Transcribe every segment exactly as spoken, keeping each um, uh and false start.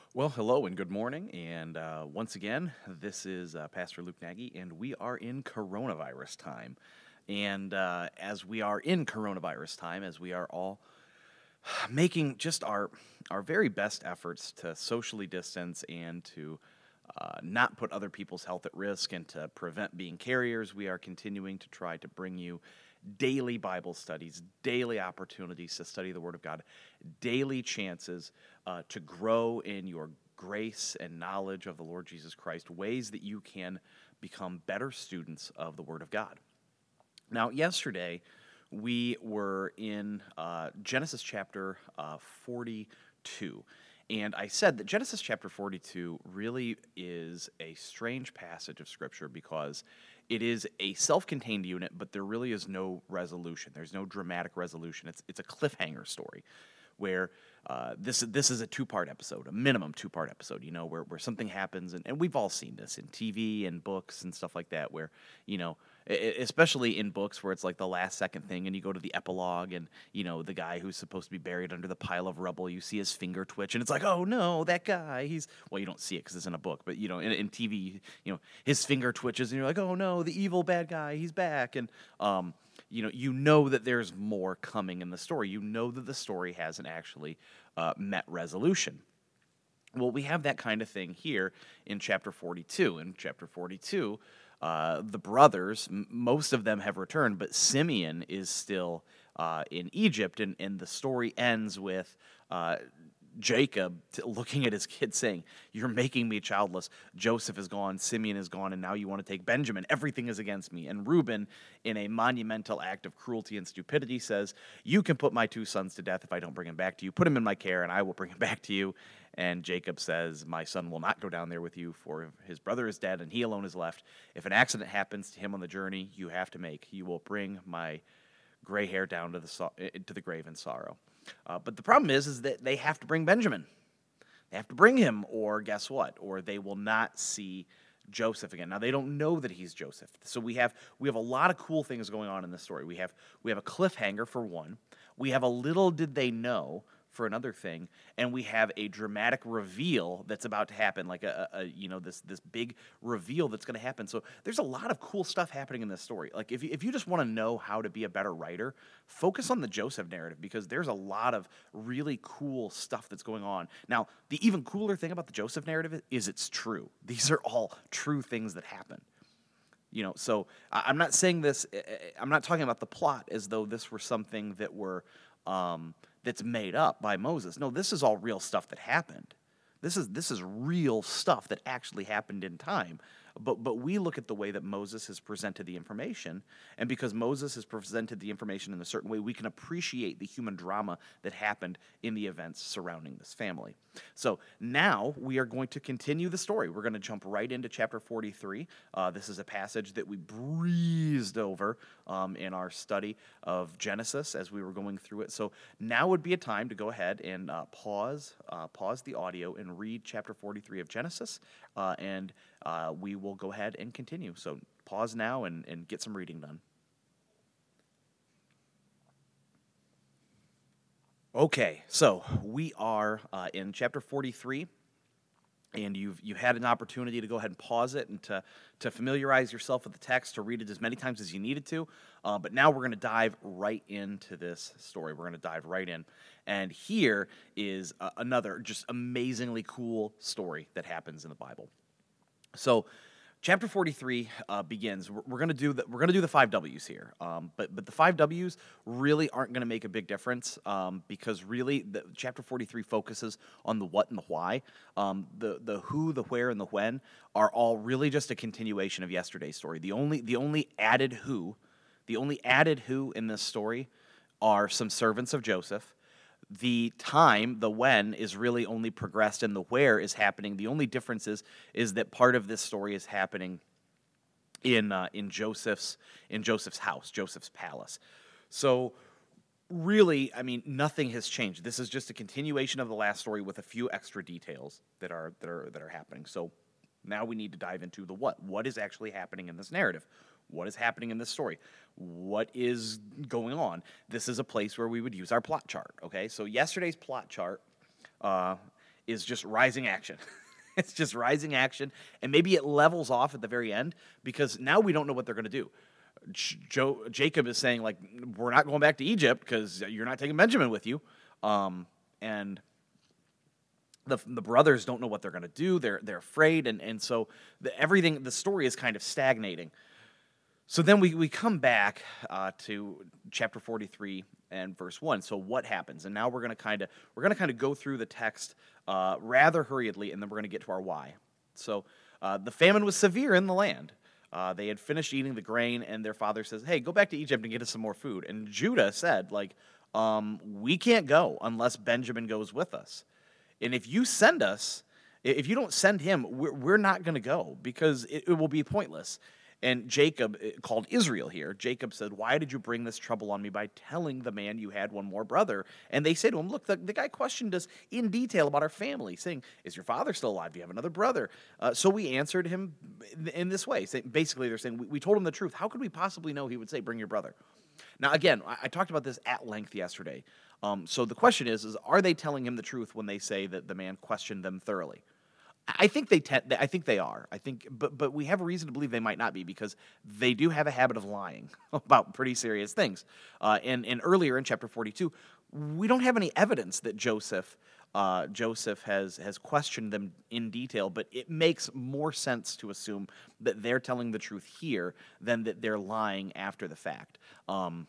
Well, hello and good morning. And uh, once again, this is uh, Pastor Luke Nagy, and we are in coronavirus time. And uh, as we are in coronavirus time, as we are all making just our our very best efforts to socially distance and to uh, not put other people's health at risk and to prevent being carriers, we are continuing to try to bring you daily Bible studies, daily opportunities to study the Word of God, daily chances uh, to grow in your grace and knowledge of the Lord Jesus Christ, ways that you can become better students of the Word of God. Now, yesterday, we were in uh, Genesis chapter uh, forty-two. And I said that Genesis chapter forty-two really is a strange passage of Scripture because it is a self-contained unit, but there really is no resolution. There's no dramatic resolution. It's, it's a cliffhanger story where uh, this this is a two-part episode, a minimum two-part episode, you know, where, where something happens, and, and we've all seen this in T V and books and stuff like that, where, you know, especially in books where it's like the last second thing and you go to the epilogue and, you know, the guy who's supposed to be buried under the pile of rubble, you see his finger twitch and it's like, oh no, that guy, he's, well, you don't see it because it's in a book, but, you know, in, in T V, you know, his finger twitches and you're like, oh no, the evil bad guy, he's back. And, um, you know, you know that there's more coming in the story. You know that the story hasn't actually uh, met resolution. Well, we have that kind of thing here in chapter forty-two. In chapter forty-two, uh, the brothers, m- most of them have returned, but Simeon is still uh, in Egypt, and, and the story ends with uh, Jacob t- looking at his kid saying, "You're making me childless. Joseph is gone, Simeon is gone, and now you want to take Benjamin. Everything is against me." And Reuben, in a monumental act of cruelty and stupidity, says, "You can put my two sons to death if I don't bring him back to you. Put him in my care, and I will bring him back to you." And Jacob says, "My son will not go down there with you, for his brother is dead, and he alone is left. If an accident happens to him on the journey you have to make, you will bring my gray hair down to the so- to the grave in sorrow." Uh, but the problem is, is that they have to bring Benjamin. They have to bring him, or guess what? Or they will not see Joseph again. Now they don't know that he's Joseph. So we have we have a lot of cool things going on in this story. We have we have a cliffhanger for one. We have a little did they know for another thing, and we have a dramatic reveal that's about to happen, like a, a you know this this big reveal that's going to happen. So there's a lot of cool stuff happening in this story. Like if you, if you just want to know how to be a better writer, focus on the Joseph narrative because there's a lot of really cool stuff that's going on. Now, the even cooler thing about the Joseph narrative is it's true. These are all true things that happen. You know, so I- I'm not saying this. eh, eh, I'm not talking about the plot as though this were something that were um, that's made up by Moses. No, this is all real stuff that happened. This is this is real stuff that actually happened in time. But but we look at the way that Moses has presented the information, and because Moses has presented the information in a certain way, we can appreciate the human drama that happened in the events surrounding this family. So now we are going to continue the story. We're going to jump right into chapter forty-three. Uh, this is a passage that we breezed over um, in our study of Genesis as we were going through it. So now would be a time to go ahead and uh, pause, uh, pause the audio and read chapter forty-three of Genesis, uh, and uh, we will go ahead and continue. So pause now and, and get some reading done. Okay, so we are uh, in chapter forty-three, and you've you had an opportunity to go ahead and pause it and to to familiarize yourself with the text, to read it as many times as you needed to. Uh, but now we're going to dive right into this story. We're going to dive right in, and here is uh, another just amazingly cool story that happens in the Bible. So, chapter forty-three uh, begins. We're, we're going to do the we're going to do the five W's here, um, but but the five W's really aren't going to make a big difference um, because really the, chapter forty-three focuses on the what and the why. Um, the the who, the where, and the when are all really just a continuation of yesterday's story. The only the only added who, the only added who in this story are some servants of Joseph. The time, the when, is really only progressed, and the where is happening. The only difference is, is that part of this story is happening in uh, in Joseph's in Joseph's house, Joseph's palace. So really, I mean, nothing has changed. This is just a continuation of the last story with a few extra details that are that are that are happening. So now we need to dive into the what. What is actually happening in this narrative? What is happening in this story? What is going on? This is a place where we would use our plot chart, okay? So yesterday's plot chart uh, is just rising action. It's just rising action, and maybe it levels off at the very end because now we don't know what they're going to do. Joe, Jacob is saying, like, we're not going back to Egypt because you're not taking Benjamin with you. Um, and the the brothers don't know what they're going to do. They're they're afraid, and, and so the, everything, the story is kind of stagnating. So then we, we come back uh, to chapter forty-three and verse one. So what happens? And now we're going to kind of we're going to kind of go through the text uh, rather hurriedly, and then we're going to get to our why. So uh, the famine was severe in the land. Uh, they had finished eating the grain, and their father says, "Hey, go back to Egypt and get us some more food." And Judah said, like, um, "We can't go unless Benjamin goes with us. And if you send us, if you don't send him, we're, we're not going to go because it, it will be pointless." And Jacob, called Israel here, Jacob said, "Why did you bring this trouble on me by telling the man you had one more brother?" And they say to him, "Look, the, the guy questioned us in detail about our family, saying, 'Is your father still alive? Do you have another brother?' Uh, so we answered him in this way." Say, basically, they're saying, we, we told him the truth. How could we possibly know he would say, 'Bring your brother'?" Now, again, I, I talked about this at length yesterday. Um, so the question is, is, are they telling him the truth when they say that the man questioned them thoroughly? I think they te- I think they are. I think, but but we have a reason to believe they might not be because they do have a habit of lying about pretty serious things. Uh, and and earlier in chapter forty-two, we don't have any evidence that Joseph uh, Joseph has has questioned them in detail. But it makes more sense to assume that they're telling the truth here than that they're lying after the fact. Um,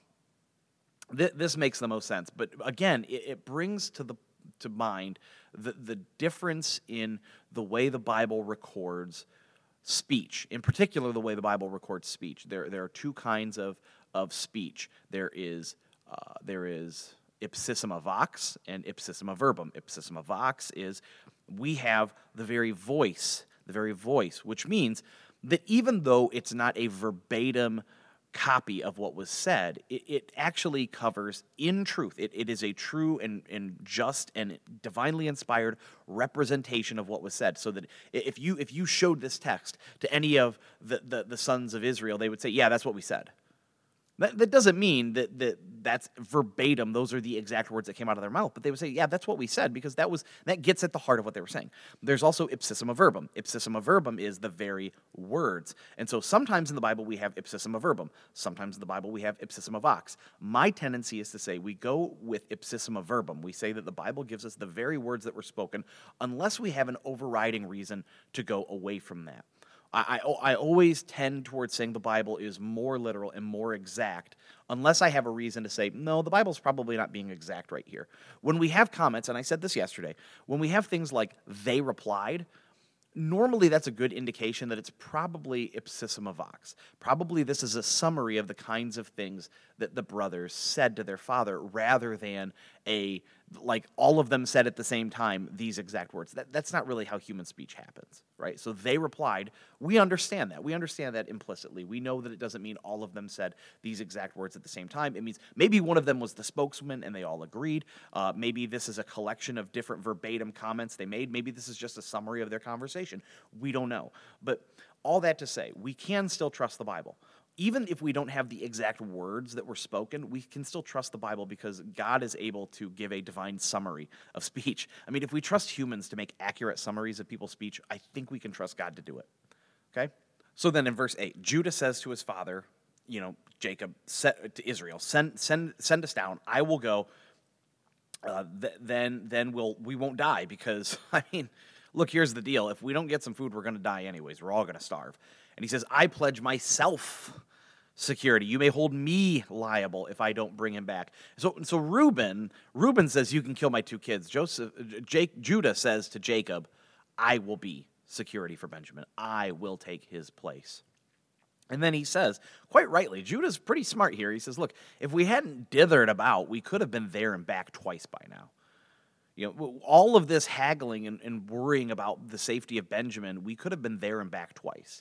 th- this makes the most sense. But again, it, it brings to the to mind the, the difference in the way the Bible records speech, in particular the way the Bible records speech. There, there are two kinds of, of speech. There is, uh, there is ipsissima vox and ipsissima verbum. Ipsissima vox is we have the very voice, the very voice, which means that even though it's not a verbatim copy of what was said, it, it actually covers in truth. It, it is a true and, and just and divinely inspired representation of what was said. So that if you if you showed this text to any of the, the, the sons of Israel, they would say, "Yeah, that's what we said." That, that doesn't mean that, that that's verbatim. Those are the exact words that came out of their mouth. But they would say, "Yeah, that's what we said," because that was that gets at the heart of what they were saying. There's also ipsissima verbum. Ipsissima verbum is the very words. And so sometimes in the Bible we have ipsissima verbum. Sometimes in the Bible we have ipsissima vox. My tendency is to say we go with ipsissima verbum. We say that the Bible gives us the very words that were spoken unless we have an overriding reason to go away from that. I, I, I always tend towards saying the Bible is more literal and more exact unless I have a reason to say, no, the Bible's probably not being exact right here. When we have comments, and I said this yesterday, when we have things like "they replied," normally that's a good indication that it's probably ipsissima vox. Probably this is a summary of the kinds of things that the brothers said to their father rather than a, like all of them said at the same time, these exact words. That, that's not really how human speech happens, right? So "they replied," we understand that. We understand that implicitly. We know that it doesn't mean all of them said these exact words at the same time. It means maybe one of them was the spokesman and they all agreed. Uh, maybe this is a collection of different verbatim comments they made. Maybe this is just a summary of their conversation. We don't know. But all that to say, we can still trust the Bible. Even if we don't have the exact words that were spoken, we can still trust the Bible because God is able to give a divine summary of speech. I mean, if we trust humans to make accurate summaries of people's speech, I think we can trust God to do it. Okay? So then in verse eight, Judah says to his father, you know, Jacob, to Israel, send send send us down. I will go. Uh, th- then then we'll we won't die because I mean, look, here's the deal. If we don't get some food, we're going to die anyways. We're all going to starve. And he says, "I pledge myself security. You may hold me liable if I don't bring him back." So, so Reuben, Reuben says, "You can kill my two kids." Joseph, Jake, Judah says to Jacob, "I will be security for Benjamin. I will take his place." And then he says, quite rightly, Judah's pretty smart here. He says, "Look, if we hadn't dithered about, we could have been there and back twice by now." You know, all of this haggling and, and worrying about the safety of Benjamin, we could have been there and back twice.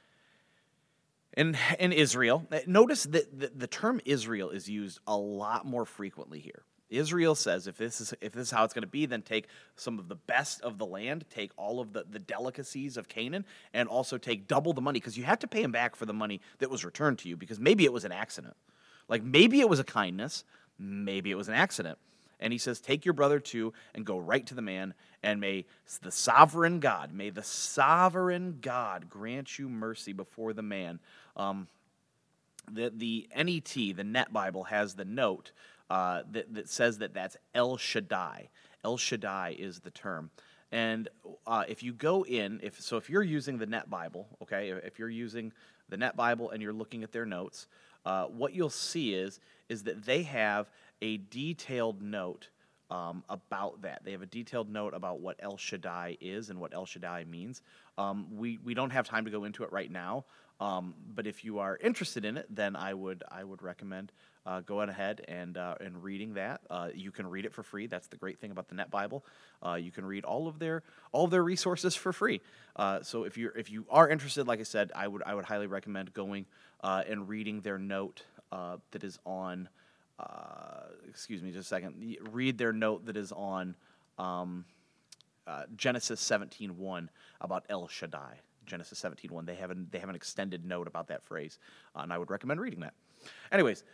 In, in Israel, notice that the, the term Israel is used a lot more frequently here. Israel says, if this is if this is how it's going to be, then take some of the best of the land, take all of the, the delicacies of Canaan, and also take double the money, because you have to pay him back for the money that was returned to you, because maybe it was an accident. Like, maybe it was a kindness, maybe it was an accident. And he says, take your brother too and go right to the man, and may the sovereign God, may the sovereign God grant you mercy before the man. Um, the, the N E T, the Net Bible, has the note uh, that, that says that that's El Shaddai. El Shaddai is the term. And uh, if you go in, if so if you're using the Net Bible, okay, if you're using the Net Bible and you're looking at their notes, uh, what you'll see is, is that they have a detailed note um, about that. They have a detailed note about what El Shaddai is and what El Shaddai means. Um, we, we don't have time to go into it right now, um, but if you are interested in it, then I would I would recommend uh, going ahead and uh, and reading that. Uh, you can read it for free. That's the great thing about the Net Bible. Uh, you can read all of their all of their resources for free. Uh, so if you're if you are interested, like I said, I would I would highly recommend going uh, and reading their note uh, that is on. Uh, excuse me, just a second. Read their note that is on um, uh, Genesis seventeen one about El Shaddai. Genesis seventeen one. They have an, they have an extended note about that phrase, uh, and I would recommend reading that. Anyways,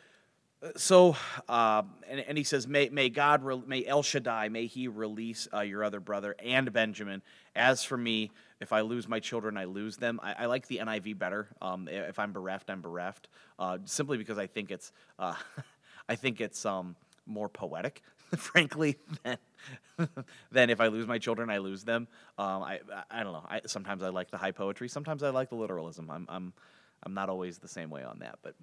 so uh, and, and he says, may may God re- may El Shaddai may he release uh, your other brother and Benjamin. As for me, if I lose my children, I lose them. I, I like the N I V better. Um, if I'm bereft, I'm bereft. Uh, simply because I think it's. Uh, I think it's um, more poetic, frankly, than, than if I lose my children, I lose them. Um, I, I I don't know. I, sometimes I like the high poetry. Sometimes I like the literalism. I'm I'm I'm not always the same way on that. But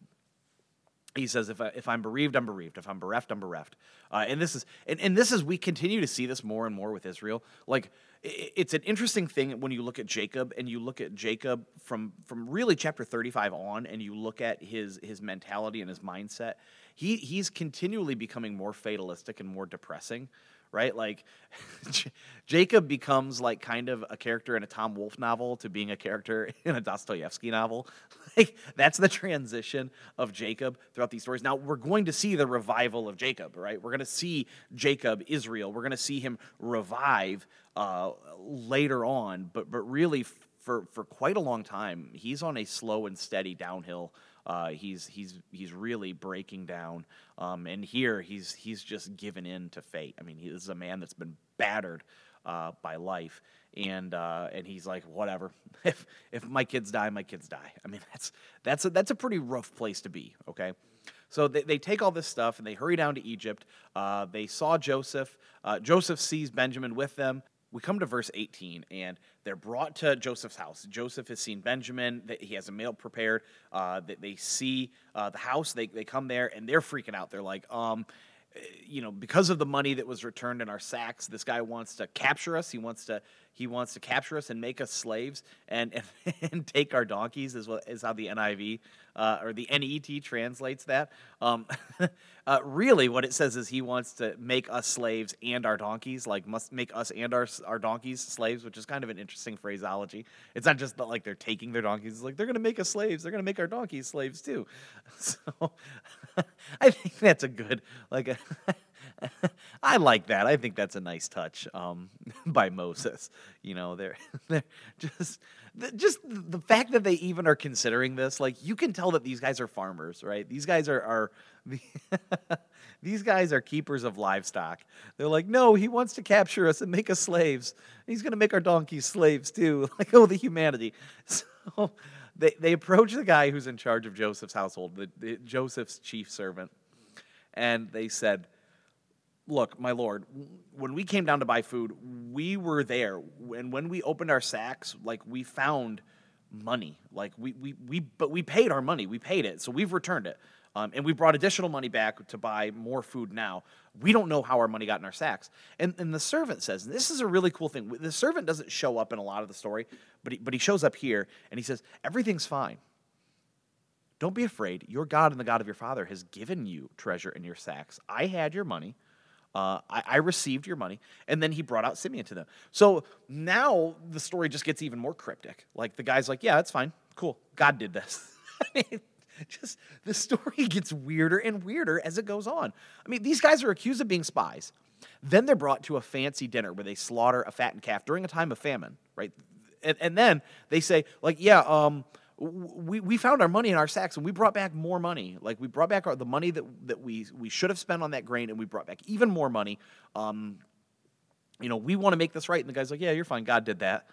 he says, if I, if I'm bereaved, I'm bereaved. If I'm bereft, I'm bereft. Uh, and this is and, and this is we continue to see this more and more with Israel. Like it, it's an interesting thing when you look at Jacob and you look at Jacob from from really chapter thirty-five on, and you look at his his mentality and his mindset. He he's continually becoming more fatalistic and more depressing, right? Like J- Jacob becomes like kind of a character in a Tom Wolfe novel to being a character in a Dostoevsky novel. Like that's the transition of Jacob throughout these stories. Now we're going to see the revival of Jacob, right? We're going to see Jacob, Israel. We're going to see him revive uh, later on, but but really for for quite a long time, he's on a slow and steady downhill. Uh, he's he's he's really breaking down, um, and here he's he's just given in to fate. I mean, he this is a man that's been battered uh, by life, and uh, and he's like, whatever. If if my kids die, my kids die. I mean, that's that's a, that's a pretty rough place to be. Okay, so they they take all this stuff and they hurry down to Egypt. Uh, they saw Joseph. Uh, Joseph sees Benjamin with them. We come to verse eighteen, and they're brought to Joseph's house. Joseph has seen Benjamin. He has a meal prepared. Uh, they, they see uh, the house. They they come there, and they're freaking out. They're like, um, you know, because of the money that was returned in our sacks, this guy wants to capture us. He wants to he wants to capture us and make us slaves and and, and take our donkeys, is what is how the N I V uh, or the N E T translates that. Um, uh, really, what it says is he wants to make us slaves and our donkeys, like must make us and our our donkeys slaves, which is kind of an interesting phraseology. It's not just that like they're taking their donkeys; it's like they're going to make us slaves. They're going to make our donkeys slaves too. So I think that's a good like. A I like that. I think that's a nice touch um, by Moses. You know, they're they're just just the fact that they even are considering this. Like, you can tell that these guys are farmers, right? These guys are are these guys are keepers of livestock. They're like, no, he wants to capture us and make us slaves. He's going to make our donkeys slaves too. Like, oh, the humanity. So they they approach the guy who's in charge of Joseph's household, the, the Joseph's chief servant, and they said, look, my lord, when we came down to buy food, we were there. And when we opened our sacks, like, we found money. Like, we, we, we but we paid our money. We paid it. So we've returned it. Um, and we brought additional money back to buy more food now. We don't know how our money got in our sacks. And, and the servant says, and this is a really cool thing. The servant doesn't show up in a lot of the story, but he, but he shows up here, and he says, everything's fine. Don't be afraid. Your God and the God of your father has given you treasure in your sacks. I had your money. Uh, I, I received your money, and then he brought out Simeon to them. So now the story just gets even more cryptic. Like, the guy's like, yeah, it's fine. Cool. God did this. I mean, just the story gets weirder and weirder as it goes on. I mean, these guys are accused of being spies. Then they're brought to a fancy dinner where they slaughter a fattened calf during a time of famine, right? And, and then they say, like, yeah, um, we, we found our money in our sacks, and we brought back more money. Like, we brought back our, the money that, that we, we should have spent on that grain, and we brought back even more money. Um, you know, we want to make this right. And the guy's like, yeah, you're fine. God did that.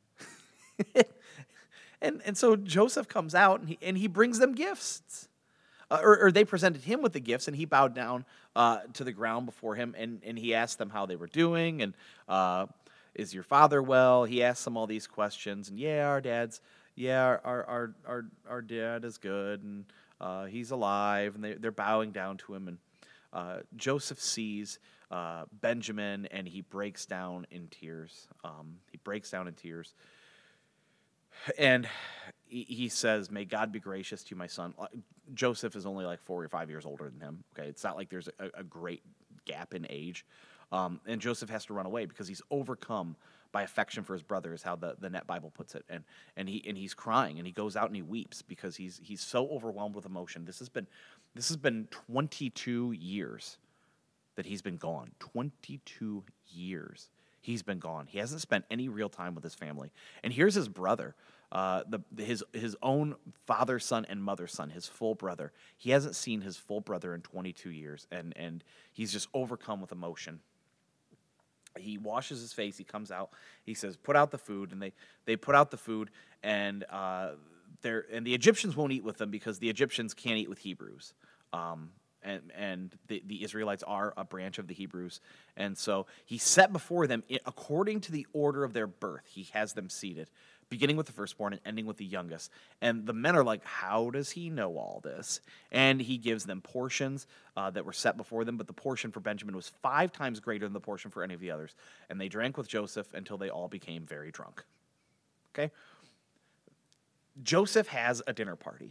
and and so Joseph comes out, and he, and he brings them gifts. Uh, or, or they presented him with the gifts, and he bowed down uh, to the ground before him, and, and he asked them how they were doing, and uh, is your father well? He asked them all these questions, and yeah, our dad's, yeah, our our our, our dad is good, and uh, he's alive, and they, they're bowing down to him, and uh, Joseph sees uh, Benjamin, and he breaks down in tears. Um, he breaks down in tears. And he says, may God be gracious to you, my son. Joseph is only like four or five years older than him. Okay, it's not like there's a, a great gap in age. Um, and Joseph has to run away because he's overcome by affection for his brother, is how the, the Net Bible puts it. And and he and he's crying, and he goes out and he weeps because he's he's so overwhelmed with emotion. This has been this has been twenty-two years that he's been gone. twenty-two years. He's been gone. He hasn't spent any real time with his family. And here's his brother, uh, the his his own father's son and mother's son, his full brother. He hasn't seen his full brother in twenty-two years, and and he's just overcome with emotion. He washes his face. He comes out. He says, "Put out the food," and they they put out the food, and uh, they're and the Egyptians won't eat with them because the Egyptians can't eat with Hebrews. Um, And, and the, the Israelites are a branch of the Hebrews. And so he set before them, according to the order of their birth, he has them seated, beginning with the firstborn and ending with the youngest. And the men are like, how does he know all this? And he gives them portions uh, that were set before them, but the portion for Benjamin was five times greater than the portion for any of the others. And they drank with Joseph until they all became very drunk. Okay? Joseph has a dinner party.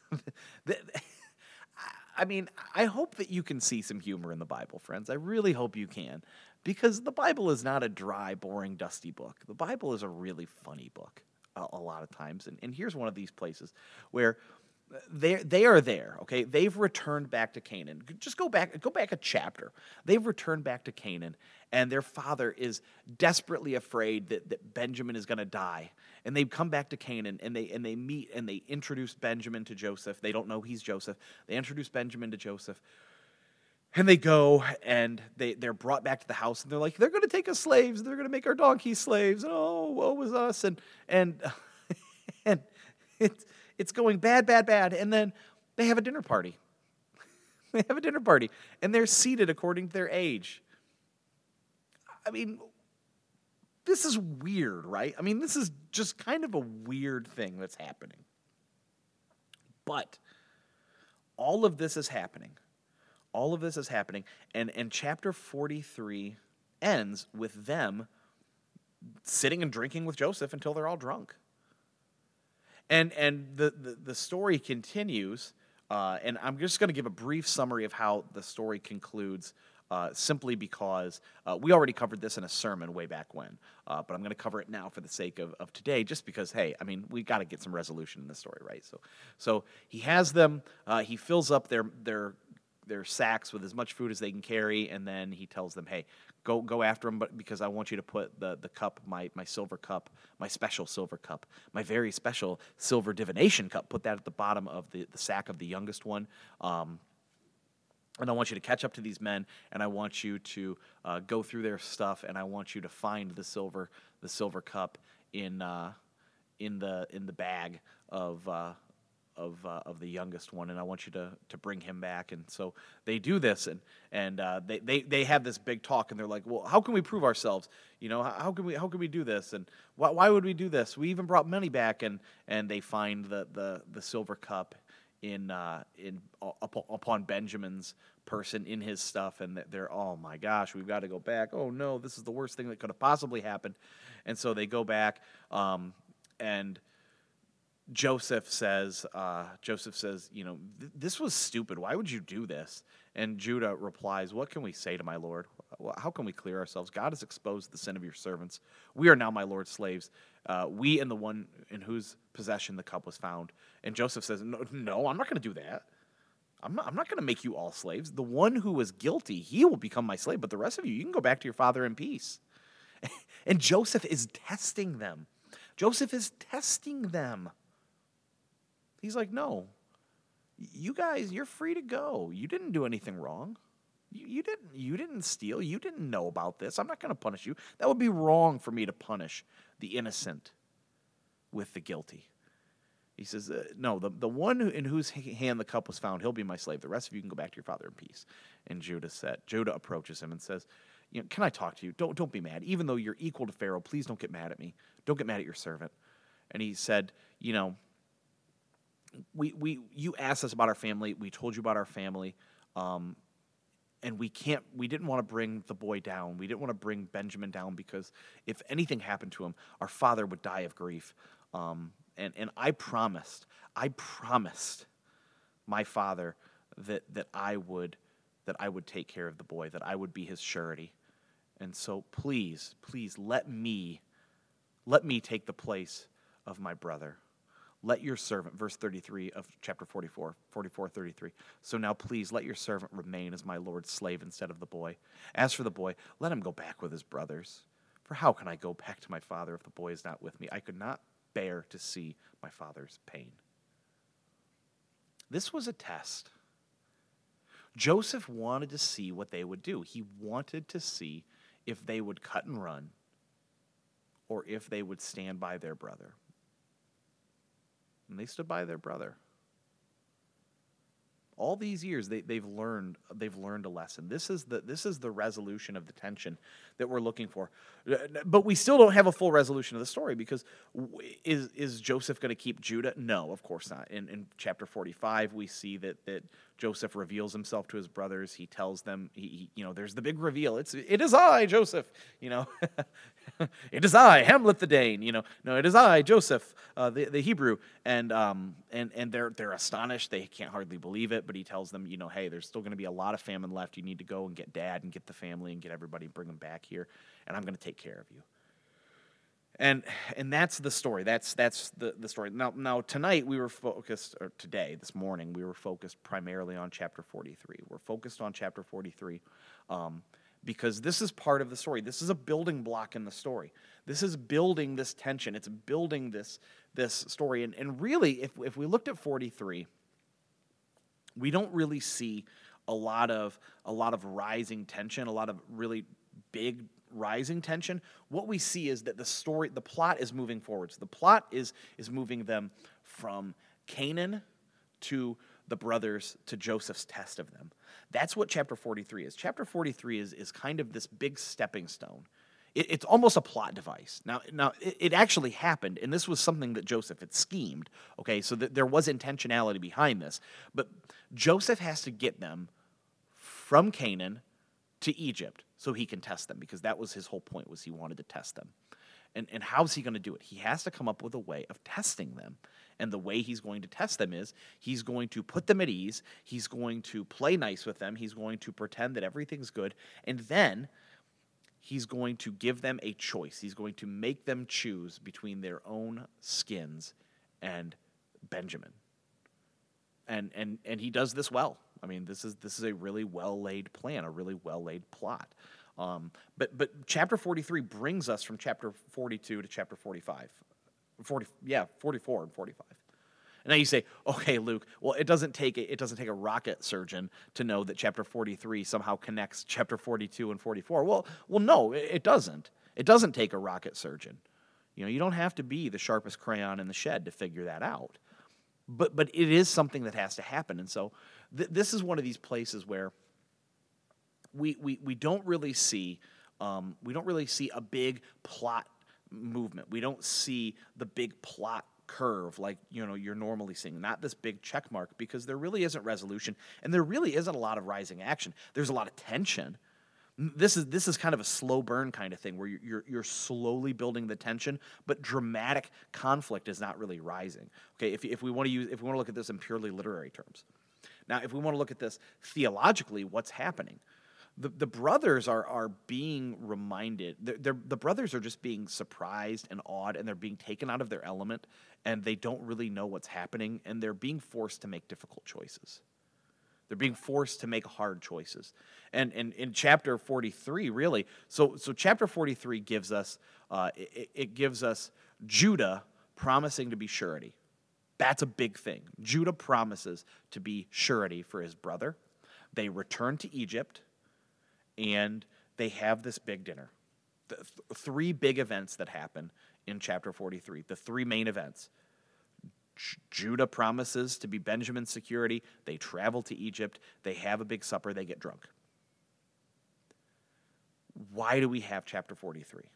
I mean, I hope that you can see some humor in the Bible, friends. I really hope you can, because the Bible is not a dry, boring, dusty book. The Bible is a really funny book a, a lot of times, and, and here's one of these places where they they are there. Okay, they've returned back to Canaan. Just go back, go back a chapter. They've returned back to Canaan, and their father is desperately afraid that, that Benjamin is going to die. And they come back to Canaan, and they and they meet, and they introduce Benjamin to Joseph. They don't know he's Joseph. They introduce Benjamin to Joseph. And they go, and they, they're brought back to the house, and they're like, they're going to take us slaves. They're going to make our donkeys slaves. And oh, woe was us. And, and, and it's, it's going bad, bad, bad. And then they have a dinner party. They have a dinner party, and they're seated according to their age. I mean, this is weird, right? I mean, this is just kind of a weird thing that's happening. But all of this is happening. All of this is happening. And, and chapter forty-three ends with them sitting and drinking with Joseph until they're all drunk. And and the, the, the story continues, uh, and I'm just going to give a brief summary of how the story concludes, uh, simply because uh, we already covered this in a sermon way back when, uh, but I'm going to cover it now for the sake of, of today, just because, hey, I mean, we got to get some resolution in this story, right? So so he has them, uh, he fills up their their their sacks with as much food as they can carry, and then he tells them, hey, go go after them, but because I want you to put the, the cup, my, my silver cup, my special silver cup, my very special silver divination cup, put that at the bottom of the, the sack of the youngest one, um, and I want you to catch up to these men, and I want you to uh, go through their stuff, and I want you to find the silver the silver cup in uh, in the in the bag of uh, of uh, of the youngest one, and I want you to to bring him back. And so they do this, and and uh, they, they they have this big talk, and they're like, well, how can we prove ourselves? You know, how, how can we how can we do this? And why why would we do this? We even brought money back, and and they find the the, the silver cup in uh, in up, upon Benjamin's person in his stuff, and they're, oh my gosh, we've got to go back. Oh no, this is the worst thing that could have possibly happened. And so they go back, um, and Joseph says, uh, Joseph says, you know, this was stupid. Why would you do this? And Judah replies, what can we say to my Lord? How can we clear ourselves? God has exposed the sin of your servants. We are now my Lord's slaves. Uh, we and the one in whose possession the cup was found. And Joseph says, no, no, I'm not going to do that. I'm not, I'm not going to make you all slaves. The one who was guilty, he will become my slave. But the rest of you, you can go back to your father in peace. And Joseph is testing them. Joseph is testing them. He's like, no, you guys, you're free to go. You didn't do anything wrong. You, you didn't you didn't steal. You didn't know about this. I'm not going to punish you. That would be wrong for me to punish the innocent with the guilty. He says, uh, no, the, the one who, in whose hand the cup was found, he'll be my slave. The rest of you can go back to your father in peace. And Judah said, Judah approaches him and says, you know, can I talk to you? Don't, don't be mad. Even though you're equal to Pharaoh, please don't get mad at me. Don't get mad at your servant. And he said, you know, we we you asked us about our family. We told you about our family. Um, and we can't, we didn't want to bring the boy down. We didn't want to bring Benjamin down because if anything happened to him, our father would die of grief. Um, and, and I promised, I promised my father that, that I would, that I would take care of the boy, that I would be his surety. And so please, please let me, let me take the place of my brother. Let your servant, verse thirty-three of chapter forty-four, forty-four, thirty-three. So now please let your servant remain as my Lord's slave instead of the boy. As for the boy, let him go back with his brothers. For how can I go back to my father if the boy is not with me? I could not bear to see my father's pain. This was a test. Joseph wanted to see what they would do. He wanted to see if they would cut and run or if they would stand by their brother. And they stood by their brother. All these years, they, they've learned they've learned a lesson. This is the this is the resolution of the tension that we're looking for. But we still don't have a full resolution of the story because is is Joseph going to keep Judah? No, of course not. In in chapter forty-five, we see that that Joseph reveals himself to his brothers. He tells them, he, he you know, there's the big reveal. It's it is I, Joseph. You know, it is I, Hamlet the Dane. You know, no, it is I, Joseph, uh, the the Hebrew. And um and and they're they're astonished. They can't hardly believe it. But he tells them, you know, hey, there's still going to be a lot of famine left. You need to go and get dad and get the family and get everybody and bring them back here, and I'm going to take care of you. And and that's the story. That's that's the, the story. Now now tonight we were focused, or today, this morning, we were focused primarily on chapter forty-three. We're focused on chapter forty-three um, because this is part of the story. This is a building block in the story. This is building this tension. It's building this this story. And and really, if if we looked at forty-three, we don't really see a lot of a lot of rising tension, a lot of really big rising tension. What we see is that the story, the plot is moving forward. So the plot is is moving them from Canaan to the brothers to Joseph's test of them. That's what chapter forty-three is. Chapter forty-three is is kind of this big stepping stone. It, it's almost a plot device. Now, now it, it actually happened, and this was something that Joseph had schemed. Okay, so that there was intentionality behind this. But Joseph has to get them from Canaan to Egypt so he can test them, because that was his whole point, was he wanted to test them. And, and how's he going to do it? He has to come up with a way of testing them. And the way he's going to test them is he's going to put them at ease. He's going to play nice with them. He's going to pretend that everything's good. And then he's going to give them a choice. He's going to make them choose between their own skins and Benjamin. And and and he does this well. I mean, this is this is a really well-laid plan, a really well-laid plot. Um, but but chapter forty-three brings us from chapter forty-two to chapter forty-five. forty, yeah, forty-four and forty-five. And now you say, okay, Luke, well, it doesn't take a, it doesn't take a rocket surgeon to know that chapter forty-three somehow connects chapter forty-two and forty-four. Well, well, no, it, it doesn't. It doesn't take a rocket surgeon. You know, you don't have to be the sharpest crayon in the shed to figure that out. But but it is something that has to happen. And so th- this is one of these places where we we we don't really see um, we don't really see a big plot movement. We don't see the big plot curve like, you know, you're normally seeing, not this big check mark, because there really isn't resolution and there really isn't a lot of rising action. There's a lot of tension. This is this is kind of a slow burn kind of thing where you're, you're you're slowly building the tension, but dramatic conflict is not really rising. Okay, if if we want to use if we want to look at this in purely literary terms. Now, if we want to look at this theologically, what's happening? The the brothers are are being reminded. They're, they're, the brothers are just being surprised and awed, and they're being taken out of their element, and they don't really know what's happening, and they're being forced to make difficult choices. They're being forced to make hard choices. And, and in chapter forty-three, really, so so chapter forty-three gives us, uh, it, it gives us Judah promising to be surety. That's a big thing. Judah promises to be surety for his brother. They return to Egypt, and they have this big dinner. The th- three big events that happen in chapter forty-three, the three main events. J- Judah promises to be Benjamin's security. They travel to Egypt. They have a big supper. They get drunk. Why do we have chapter forty-three?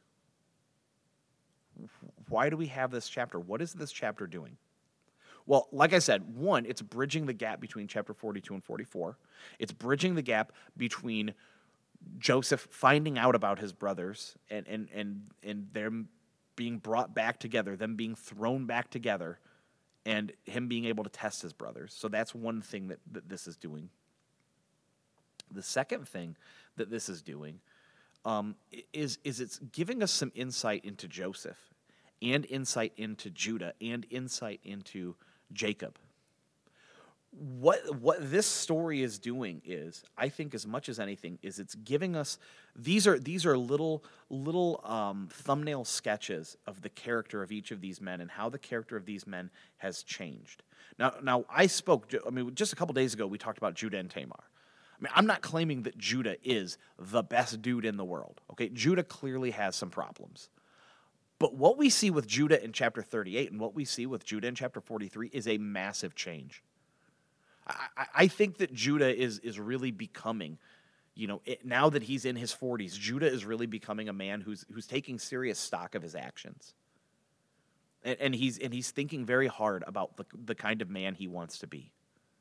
Why do we have this chapter? What is this chapter doing? Well, like I said, one, it's bridging the gap between chapter forty-two and forty-four. It's bridging the gap between Joseph finding out about his brothers and and and, and them being brought back together, them being thrown back together, and him being able to test his brothers. So that's one thing that, that this is doing. The second thing that this is doing um, is, is it's giving us some insight into Joseph and insight into Judah and insight into Jacob. What what this story is doing is, I think, as much as anything, is it's giving us these are these are little little um, thumbnail sketches of the character of each of these men and how the character of these men has changed. Now now I spoke. I mean, just a couple days ago we talked about Judah and Tamar. I mean, I'm not claiming that Judah is the best dude in the world. Okay, Judah clearly has some problems. But what we see with Judah in chapter thirty-eight and what we see with Judah in chapter forty-three is a massive change. I, I think that Judah is is really becoming, you know, it, now that he's in his forties, Judah is really becoming a man who's who's taking serious stock of his actions. And, and he's and he's thinking very hard about the, the kind of man he wants to be.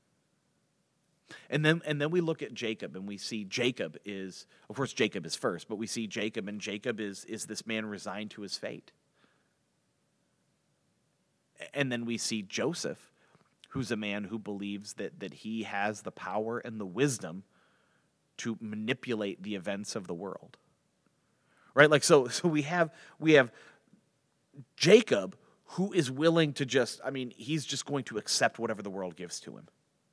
And then and then we look at Jacob and we see Jacob is, of course Jacob is first, but we see Jacob and Jacob is is this man resigned to his fate. And then we see Joseph, who's a man who believes that that he has the power and the wisdom to manipulate the events of the world. Right? Like so so we have we have Jacob, who is willing to just, I mean, he's just going to accept whatever the world gives to him.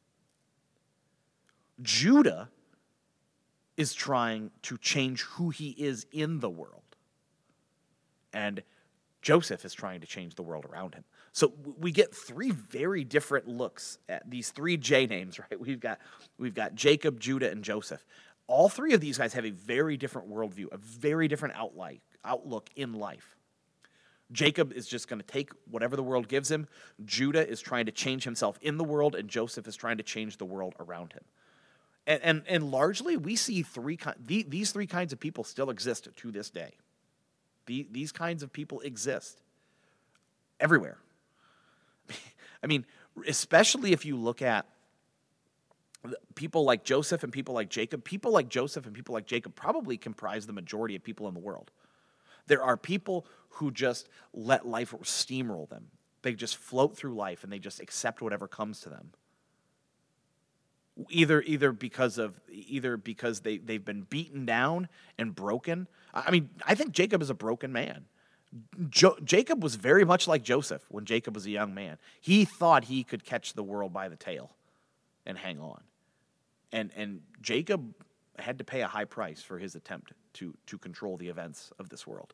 Judah is trying to change who he is in the world. And Joseph is trying to change the world around him. So we get three very different looks at these three J names, right? We've got we've got Jacob, Judah, and Joseph. All three of these guys have a very different worldview, a very different outlight, outlook in life. Jacob is just going to take whatever the world gives him. Judah is trying to change himself in the world, and Joseph is trying to change the world around him. And and, and largely, we see three these three kinds of people still exist to this day. The, these kinds of people exist everywhere. I mean, especially if you look at people like Joseph and people like Jacob, people like Joseph and people like Jacob probably comprise the majority of people in the world. There are people who just let life steamroll them. They just float through life and they just accept whatever comes to them. Either either because of either because they, they've been beaten down and broken. I mean, I think Jacob is a broken man. Jo- Jacob was very much like Joseph when Jacob was a young man. He thought he could catch the world by the tail and hang on. And and Jacob had to pay a high price for his attempt to, to control the events of this world.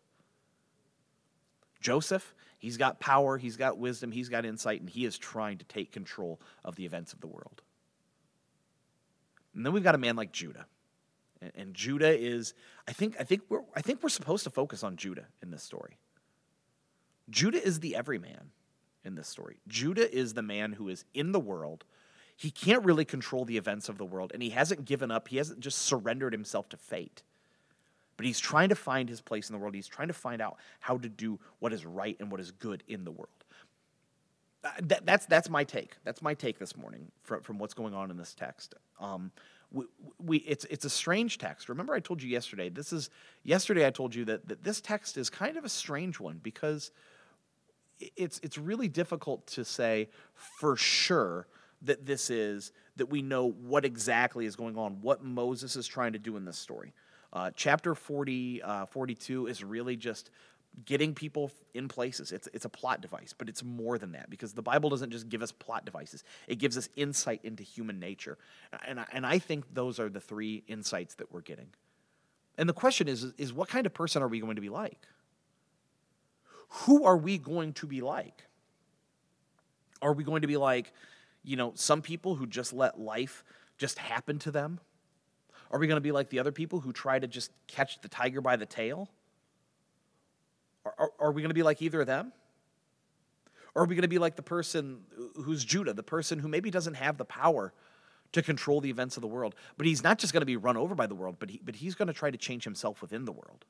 Joseph, he's got power, he's got wisdom, he's got insight, and he is trying to take control of the events of the world. And then we've got a man like Judah. And, and Judah is, I think, I think we're I think we're supposed to focus on Judah in this story. Judah is the everyman in this story. Judah is the man who is in the world. He can't really control the events of the world, and he hasn't given up. He hasn't just surrendered himself to fate. But he's trying to find his place in the world. He's trying to find out how to do what is right and what is good in the world. Uh, that, that's that's my take. That's my take this morning from, from what's going on in this text. Um, we, we it's it's a strange text. Remember, I told you yesterday. This is yesterday. I told you that, that this text is kind of a strange one because it's it's really difficult to say for sure that this is that we know what exactly is going on, what Moses is trying to do in this story. Uh, chapter forty, uh, forty-two is really just getting people in places. It's it's a plot device, but it's more than that because the Bible doesn't just give us plot devices. It gives us insight into human nature. And I, and I think those are the three insights that we're getting. And the question is, is what kind of person are we going to be like? Who are we going to be like? Are we going to be like, you know, some people who just let life just happen to them? Are we going to be like the other people who try to just catch the tiger by the tail? Are, are, are we going to be like either of them? Or are we going to be like the person who's Judah, the person who maybe doesn't have the power to control the events of the world, but he's not just going to be run over by the world, but he, but he's going to try to change himself within the world?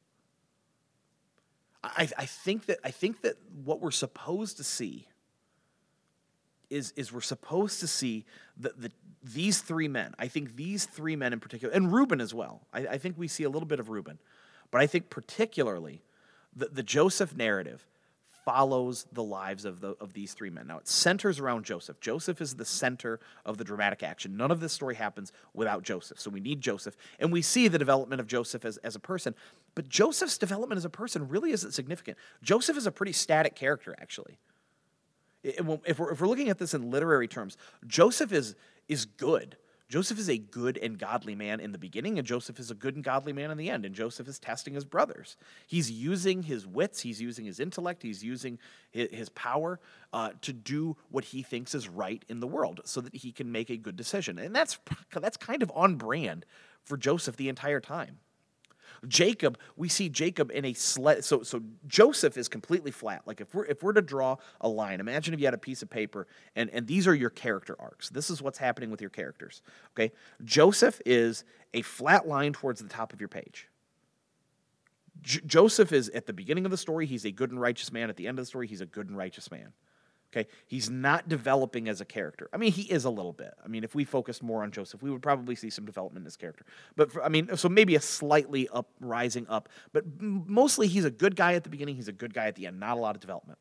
I, I think that I think that what we're supposed to see is, is we're supposed to see the, the these three men. I think these three men in particular, and Reuben as well. I, I think we see a little bit of Reuben, but I think particularly the, the Joseph narrative follows the lives of the of these three men. Now, it centers around Joseph. Joseph is the center of the dramatic action. None of this story happens without Joseph, so we need Joseph. And we see the development of Joseph as, as a person, but Joseph's development as a person really isn't significant. Joseph is a pretty static character, actually. If we're, if we're looking at this in literary terms, Joseph is, is good. Joseph is a good and godly man in the beginning, and Joseph is a good and godly man in the end, and Joseph is testing his brothers. He's using his wits, he's using his intellect, he's using his, his power uh, to do what he thinks is right in the world so that he can make a good decision. And that's, that's kind of on brand for Joseph the entire time. Jacob, we see Jacob in a sled. So, so Joseph is completely flat. Like if we're if we're to draw a line, imagine if you had a piece of paper and, and these are your character arcs. This is what's happening with your characters. Okay, Joseph is a flat line towards the top of your page. J- Joseph is at the beginning of the story. He's a good and righteous man. At the end of the story, he's a good and righteous man. Okay, he's not developing as a character. I mean, he is a little bit. I mean, if we focused more on Joseph, we would probably see some development in his character. But, for, I mean, so maybe a slightly up, rising up. But mostly he's a good guy at the beginning, he's a good guy at the end. Not a lot of development.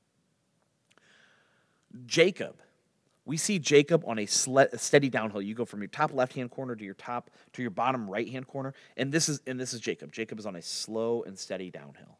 Jacob, we see Jacob on a, sled, a steady downhill. You go from your top left-hand corner to your top, to your bottom right-hand corner. And this is, and this is Jacob. Jacob is on a slow and steady downhill.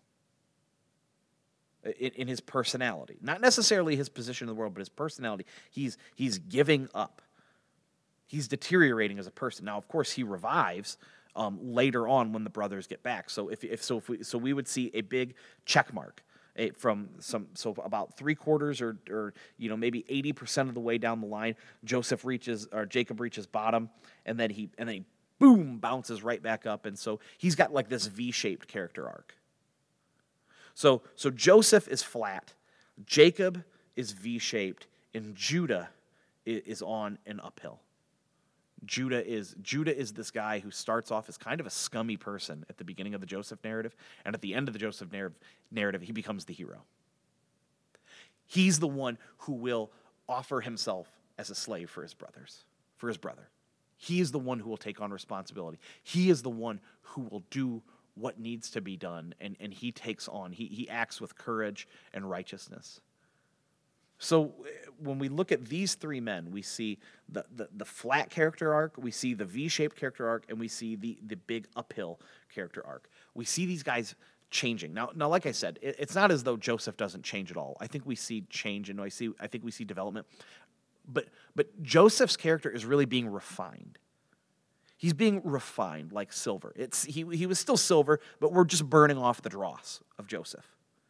In, in his personality. Not necessarily his position in the world, but his personality. He's he's giving up. He's deteriorating as a person. Now, of course, he revives um, later on when the brothers get back. So if if so if we so we would see a big check mark a, from some so about three quarters or or you know maybe eighty percent of the way down the line, Joseph reaches or Jacob reaches bottom, and then he and then he boom bounces right back up, and so he's got like this V-shaped character arc. So, so Joseph is flat, Jacob is V-shaped, and Judah is on an uphill. Judah is Judah is this guy who starts off as kind of a scummy person at the beginning of the Joseph narrative, and at the end of the Joseph narrative, narrative he becomes the hero. He's the one who will offer himself as a slave for his brothers, for his brother. He is the one who will take on responsibility. He is the one who will do what needs to be done, and, and he takes on, he, he acts with courage and righteousness. So when we look at these three men, we see the, the, the flat character arc, we see the V-shaped character arc, and we see the, the big uphill character arc. We see these guys changing. Now, now like I said, it, it's not as though Joseph doesn't change at all. I think we see change, and I see I think we see development. But but Joseph's character is really being refined. He's being refined like silver. It's he he was still silver, but we're just burning off the dross of Joseph.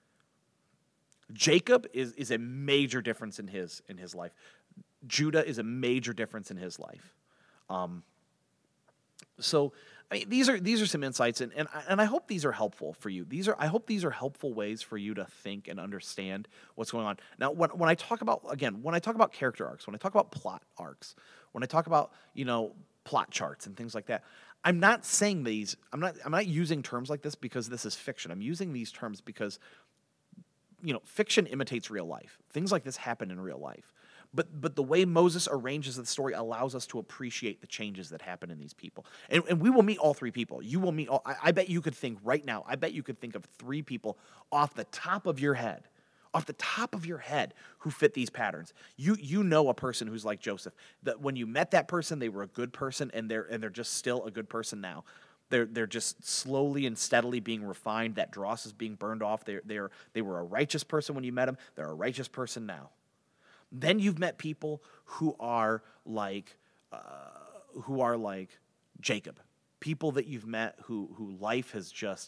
Jacob is, is a major difference in his in his life. Judah is a major difference in his life. Um, so I mean, these are these are some insights, and, and and I hope these are helpful for you. These are I hope these are helpful ways for you to think and understand what's going on. Now, when when I talk about again, when I talk about character arcs, when I talk about plot arcs, when I talk about you know plot charts and things like that, I'm not saying these. I'm not I'm not using terms like this because this is fiction. I'm using these terms because you know fiction imitates real life. Things like this happen in real life. But but the way Moses arranges the story allows us to appreciate the changes that happen in these people. And, and we will meet all three people. You will meet all, I, I bet you could think right now, I bet you could think of three people off the top of your head, off the top of your head who fit these patterns. You you know a person who's like Joseph, that when you met that person, they were a good person and they're and they're just still a good person now. They're they're just slowly and steadily being refined. That dross is being burned off. They're, they're, they were a righteous person when you met them. They're a righteous person now. Then you've met people who are like, uh, who are like Jacob. People that you've met who who life has just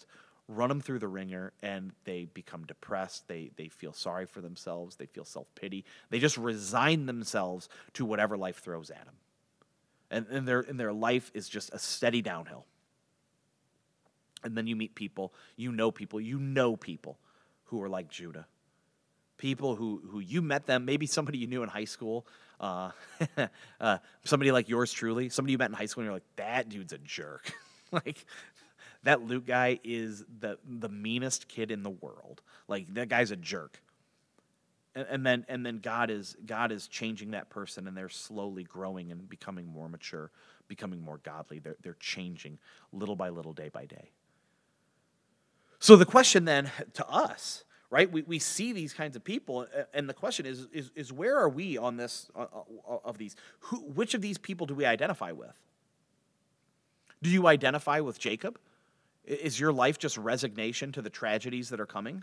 run them through the ringer, and they become depressed. They they feel sorry for themselves. They feel self-pity. They just resign themselves to whatever life throws at them. And, and, their, and their life is just a steady downhill. And then you meet people, you know people, you know people who are like Judah. People who, who you met them, maybe somebody you knew in high school, uh, uh, somebody like yours truly, somebody you met in high school, and you're like, that dude's a jerk. Like, that Luke guy is the the meanest kid in the world. Like, that guy's a jerk. And, and then and then God is God is changing that person, and they're slowly growing and becoming more mature, becoming more godly. They're they're changing little by little, day by day. So the question then to us, right? We we see these kinds of people, and the question is is is where are we on this uh, of these? Who which of these people do we identify with? Do you identify with Jacob? Is your life just resignation to the tragedies that are coming?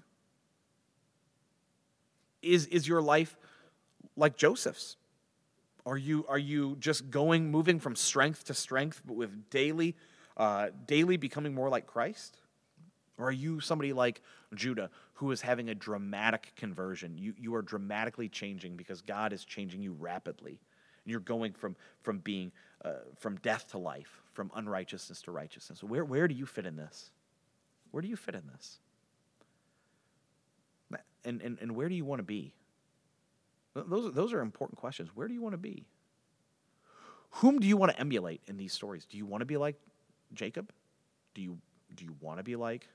Is is your life like Joseph's? Are you are you just going, moving from strength to strength, but with daily, uh, daily becoming more like Christ? Or are you somebody like Judah, who is having a dramatic conversion? You you are dramatically changing because God is changing you rapidly, and you're going from from being uh, from death to life, from unrighteousness to righteousness. Where where do you fit in this? Where do you fit in this? And, and and where do you want to be? Those are, those are important questions. Where do you want to be? Whom do you want to emulate in these stories? Do you want to be like Jacob? Do you do you want to be like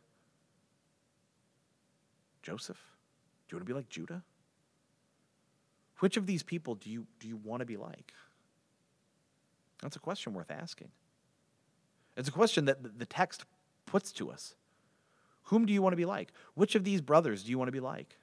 Joseph? Do you want to be like Judah? Which of these people do you do you want to be like? That's a question worth asking. It's a question that the text puts to us. Whom do you want to be like? Which of these brothers do you want to be like?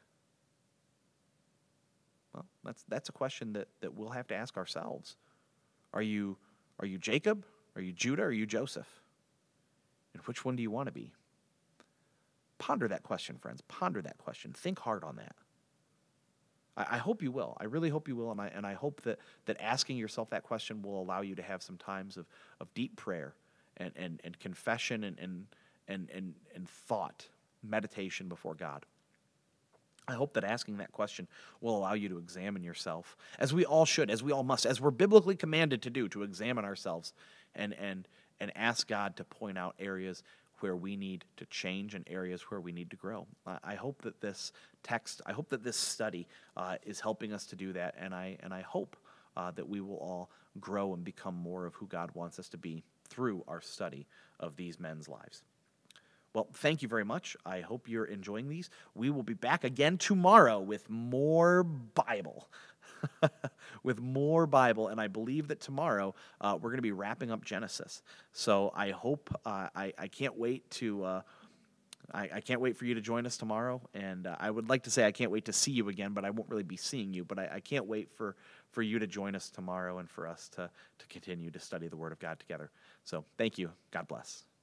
Well, that's that's a question that, that we'll have to ask ourselves. Are you are you Jacob? Are you Judah? Or are you Joseph? And which one do you want to be? Ponder that question, friends. Ponder that question. Think hard on that. I, I hope you will. I really hope you will, and I and I hope that, that asking yourself that question will allow you to have some times of, of deep prayer and, and, and confession and, and And, and and thought, meditation before God. I hope that asking that question will allow you to examine yourself, as we all should, as we all must, as we're biblically commanded to do, to examine ourselves and and and ask God to point out areas where we need to change and areas where we need to grow. I, I hope that this text, I hope that this study uh, is helping us to do that, and I and I hope uh, that we will all grow and become more of who God wants us to be through our study of these men's lives. Well, thank you very much. I hope you're enjoying these. We will be back again tomorrow with more Bible. with more Bible, and I believe that tomorrow uh, we're going to be wrapping up Genesis. So I hope, uh, I, I can't wait to, uh, I, I can't wait for you to join us tomorrow, and uh, I would like to say I can't wait to see you again, but I won't really be seeing you, but I, I can't wait for, for you to join us tomorrow and for us to, to continue to study the Word of God together. So thank you. God bless.